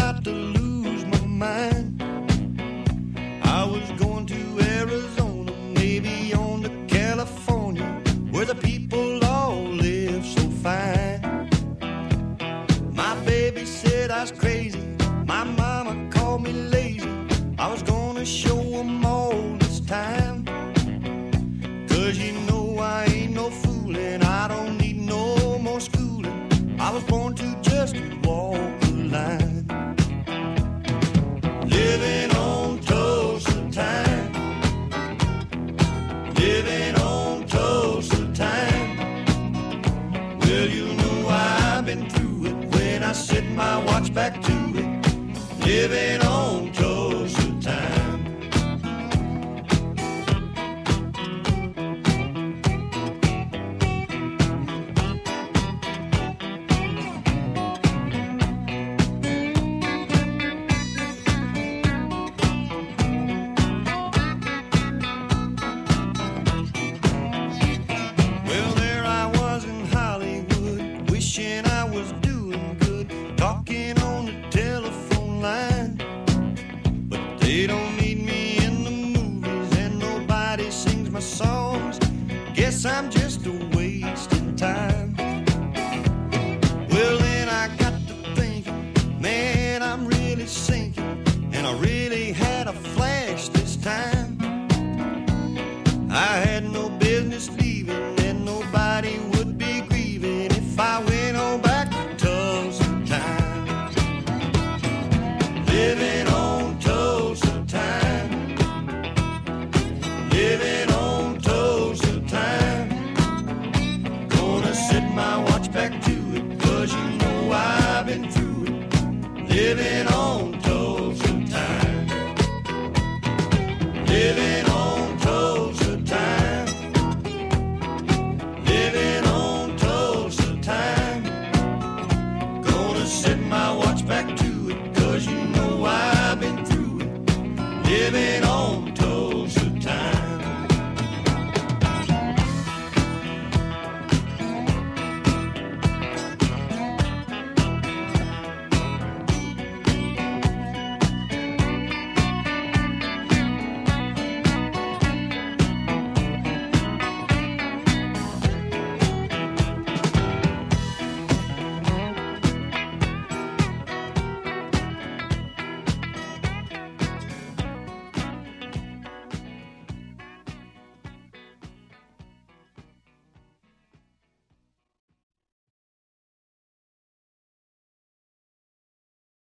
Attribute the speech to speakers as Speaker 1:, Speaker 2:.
Speaker 1: about to lose my mind. I was going to Arizona, maybe on to California, where the people all live so fine. My baby said I was crazy, my mama called me lazy. I was gonna show them all this time. 'Cause you know I ain't no fooling, I don't need no more schooling. I was born to just walk the line. Living on Tulsa time, living on Tulsa time. Well, you know I've been through it when I set my watch back to it. Living on Tulsa time. Well, there I was in Hollywood, wishing I was doing good, talking on the telephone line. But they don't need me in the movies, and nobody sings my songs. Guess I'm just a wasting time. Well, then I got to thinking, man, I'm really sinking, and I really had a flash this time. I had no business leaving, and nobody would be grieving if I went on back to Tulsa time. Living on Tulsa time, living on Tulsa time. Gonna set my watch back to it, 'cause you know I've been through it. Living on Tulsa time, living on Tulsa time, living on Tulsa time. Gonna set my watch back to it, 'cause you know I've been through it. Living on